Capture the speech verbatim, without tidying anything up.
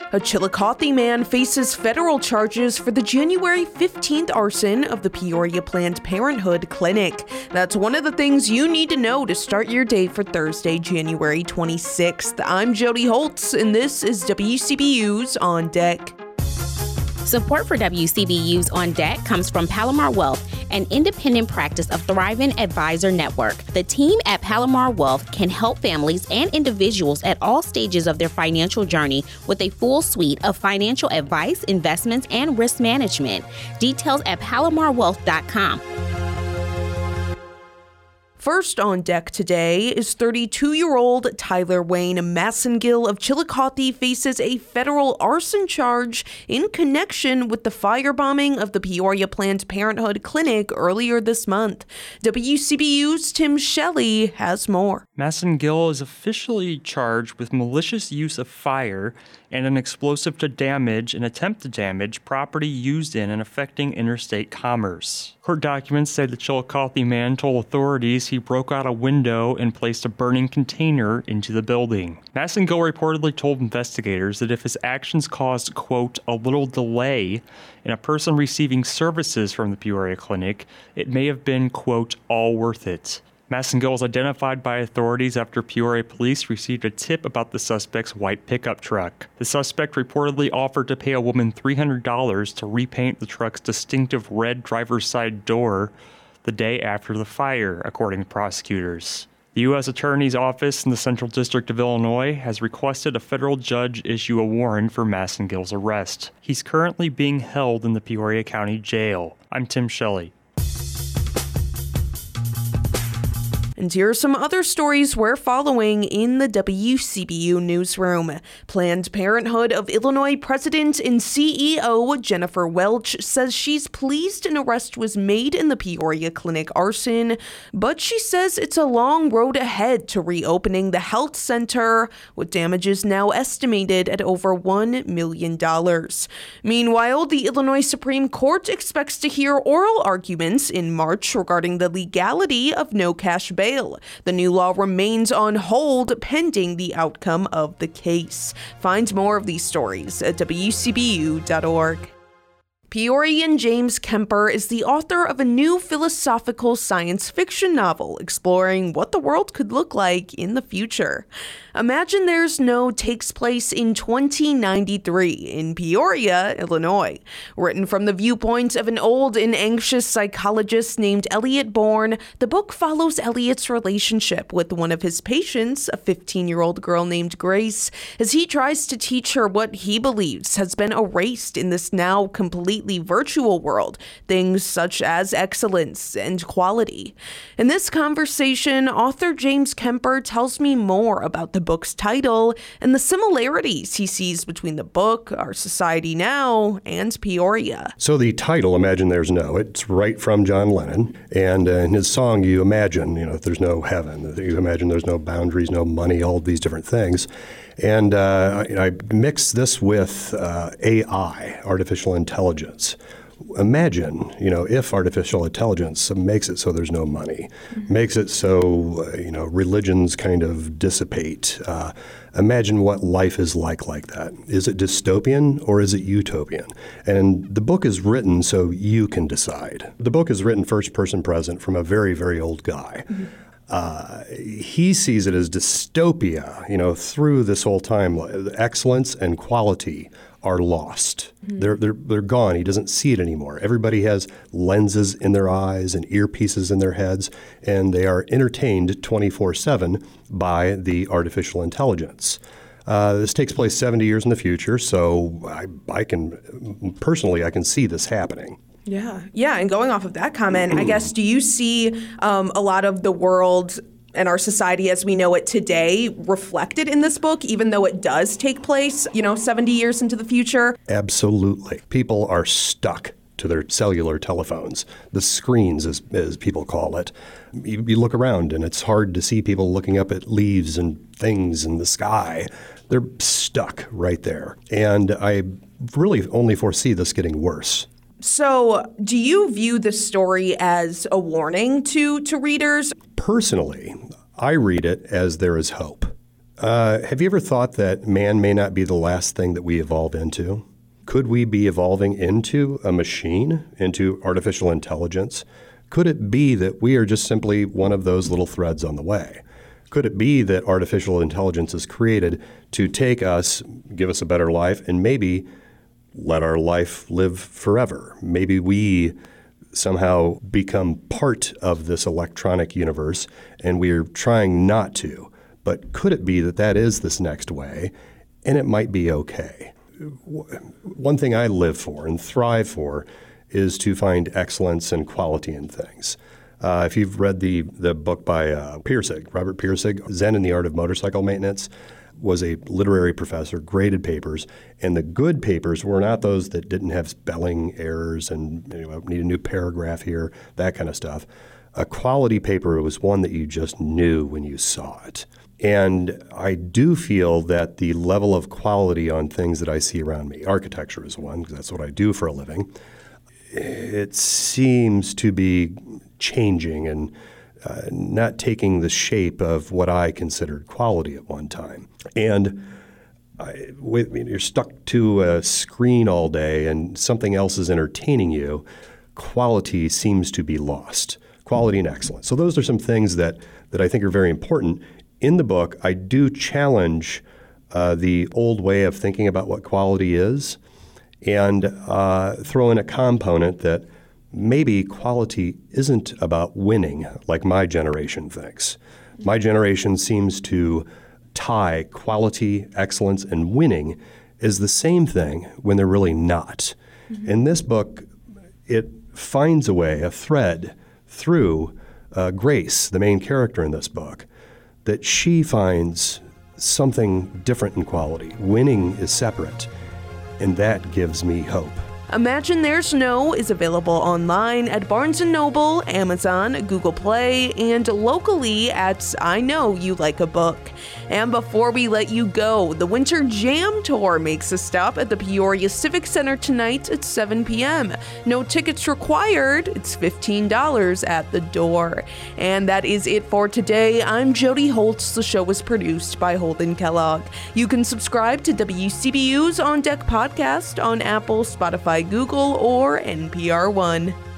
A Chillicothe man faces federal charges for the January fifteenth arson of the Peoria Planned Parenthood clinic. That's one of the things you need to know to start your day for Thursday, January twenty-sixth. I'm Jody Holtz, and this is W C B U's On Deck. Support for W C B U's On Deck comes from Palomar Wealth, an independent practice of Thrivent Advisor Network. The team at Palomar Wealth can help families and individuals at all stages of their financial journey with a full suite of financial advice, investments, and risk management. Details at palomar wealth dot com. First on deck today is thirty-two-year-old Tyler Wayne Massengill of Chillicothe faces a federal arson charge in connection with the firebombing of the Peoria Planned Parenthood clinic earlier this month. W C B U's Tim Shelley has more. Massengill is officially charged with malicious use of fire and an explosive to damage and attempt to damage property used in and affecting interstate commerce. Court documents say the Chillicothe man told authorities he broke out a window and placed a burning container into the building. Massengill reportedly told investigators that if his actions caused, quote, a little delay in a person receiving services from the Peoria clinic, it may have been, quote, all worth it. Massengill was identified by authorities after Peoria police received a tip about the suspect's white pickup truck. The suspect reportedly offered to pay a woman three hundred dollars to repaint the truck's distinctive red driver's side door the day after the fire, according to prosecutors. The U S Attorney's Office in the Central District of Illinois has requested a federal judge issue a warrant for Massengill's arrest. He's currently being held in the Peoria County Jail. I'm Tim Shelley. And here are some other stories we're following in the W C B U newsroom. Planned Parenthood of Illinois President and C E O Jennifer Welch says she's pleased an arrest was made in the Peoria clinic arson, but she says it's a long road ahead to reopening the health center, with damages now estimated at over one million dollars. Meanwhile, the Illinois Supreme Court expects to hear oral arguments in March regarding the legality of no-cash bail. The new law remains on hold pending the outcome of the case. Find more of these stories at W C B U dot org. Peorian James Kemper is the author of a new philosophical science fiction novel exploring what the world could look like in the future. Imagine There's No takes place in twenty ninety-three in Peoria, Illinois. Written from the viewpoint of an old and anxious psychologist named Elliot Bourne, the book follows Elliot's relationship with one of his patients, a fifteen-year-old girl named Grace, as he tries to teach her what he believes has been erased in this now completely virtual world, things such as excellence and quality. In this conversation, author James Kemper tells me more about the book's title and the similarities he sees between the book, our society now, and Peoria. So the title, Imagine There's No, it's right from John Lennon. And uh, in his song, you imagine, you know, if there's no heaven, you imagine there's no boundaries, no money, all these different things. And uh, I, I mix this with uh, A I, artificial intelligence. Imagine, you know, if artificial intelligence makes it so there's no money, mm-hmm. makes it so, uh, you know, religions kind of dissipate. Uh, imagine what life is like like that. Is it dystopian or is it utopian? And the book is written so you can decide. The book is written first person present from a very, very old guy. Mm-hmm. Uh, he sees it as dystopia, you know, through this whole time. Excellence and quality are lost. Mm-hmm. They're, they're, they're gone. He doesn't see it anymore. Everybody has lenses in their eyes and earpieces in their heads, and they are entertained twenty-four seven by the artificial intelligence. Uh, this takes place seventy years in the future, so I, I can, personally, I can see this happening. Yeah. Yeah. And going off of that comment, I guess, do you see um, a lot of the world and our society as we know it today reflected in this book, even though it does take place, you know, seventy years into the future? Absolutely. People are stuck to their cellular telephones, the screens, as, as people call it. You, you look around and it's hard to see people looking up at leaves and things in the sky. They're stuck right there. And I really only foresee this getting worse. So do you view the story as a warning to, to readers? Personally, I read it as there is hope. Uh, have you ever thought that man may not be the last thing that we evolve into? Could we be evolving into a machine, into artificial intelligence? Could it be that we are just simply one of those little threads on the way? Could it be that artificial intelligence is created to take us, give us a better life, and maybe let our life live forever? Maybe we somehow become part of this electronic universe, and we're trying not to. But could it be that that is this next way, and it might be okay? One thing I live for and thrive for is to find excellence and quality in things. Uh, if you've read the the book by uh, Pirsig, Robert Pirsig, Zen and the Art of Motorcycle Maintenance, was a literary professor, graded papers, and the good papers were not those that didn't have spelling errors and you know, need a new paragraph here, that kind of stuff. A quality paper was one that you just knew when you saw it. And I do feel that the level of quality on things that I see around me, architecture is one, because that's what I do for a living, it seems to be changing and uh, not taking the shape of what I considered quality at one time. And I, with, you're stuck to a screen all day and something else is entertaining you, quality seems to be lost, quality and excellence. So those are some things that, that I think are very important. In the book, I do challenge uh, the old way of thinking about what quality is and uh, throw in a component that maybe quality isn't about winning like my generation thinks. My generation seems to tie quality, excellence, and winning as the same thing when they're really not. Mm-hmm. In this book, it finds a way, a thread through uh, Grace, the main character in this book, that she finds something different in quality. Winning is separate, and that gives me hope. Imagine There's No is available online at Barnes and Noble, Amazon, Google Play, and locally at I Know You Like a Book. And before we let you go, the Winter Jam Tour makes a stop at the Peoria Civic Center tonight at seven p.m. No tickets required. It's fifteen dollars at the door. And that is it for today. I'm Jody Holtz. The show was produced by Holden Kellogg. You can subscribe to W C B U's On Deck podcast on Apple, Spotify, Google, or N P R One.